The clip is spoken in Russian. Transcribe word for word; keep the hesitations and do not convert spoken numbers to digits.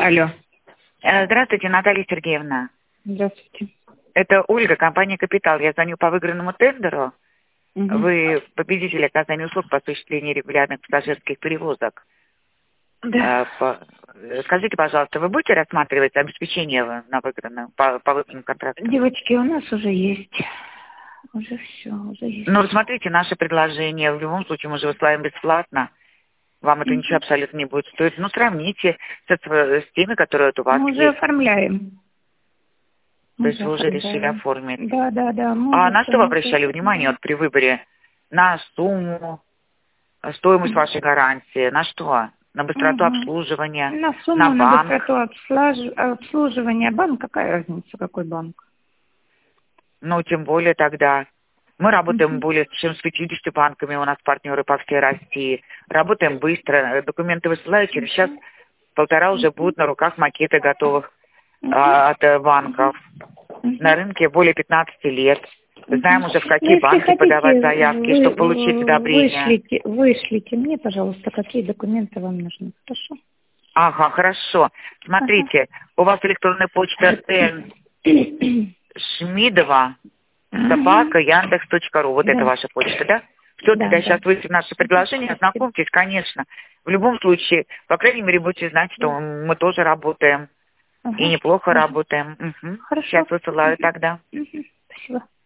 Алло. Э, Здравствуйте, Наталья Сергеевна. Здравствуйте. Это Ольга, компания «Капитал». Я звоню по выигранному тендеру. Угу. Вы победитель оказания услуг по осуществлению регулярных пассажирских перевозок. Да. Э, по- Скажите, пожалуйста, вы будете рассматривать обеспечение на выигранном, по, по выигранному контракту? Девочки, у нас уже есть. Уже все, уже есть. Ну, смотрите, наше предложение. В любом случае мы же высылаем бесплатно. Вам это Мгм. ничего абсолютно не будет стоить. Ну, сравните с, с теми, которые вот у вас Мы уже есть. оформляем. То Мы есть уже вы уже решили оформляем. оформить. Да, да, да. Мы А уже на всё, что вы мы уже обращали внимание оформляем. вот при выборе? На сумму, стоимость вашей гарантии, на что? На быстроту Угу. обслуживания, На на сумму, на банк? быстроту обслаж- обслуживания. Банк, какая разница, какой банк? Ну, тем более тогда. Мы работаем Угу. более чем с пятьюдесятью банками, у нас партнеры по всей России. Работаем быстро, документы высылаю, через час полтора уже будут на руках макеты готовых а, от э, банков. На рынке более пятнадцати лет. Знаем уже, в Ну, какие если банки подавать хотите, заявки, вы чтобы получить э, одобрение. вышлите, вышлите мне, пожалуйста, какие документы вам нужны. Хорошо? Ага, хорошо. Ага. Смотрите, у вас электронная почта н шмидова собака яндекс точка ру. Вот это Да, ваша почта, да? Все, да, тогда да. сейчас выйдет наше предложение, Спасибо. ознакомьтесь, конечно. В любом случае, по крайней мере, будете знать, что мы тоже работаем. И Ага, неплохо ага. работаем. Угу. Хорошо. Сейчас высылаю Мгм. тогда. Мгм. Спасибо.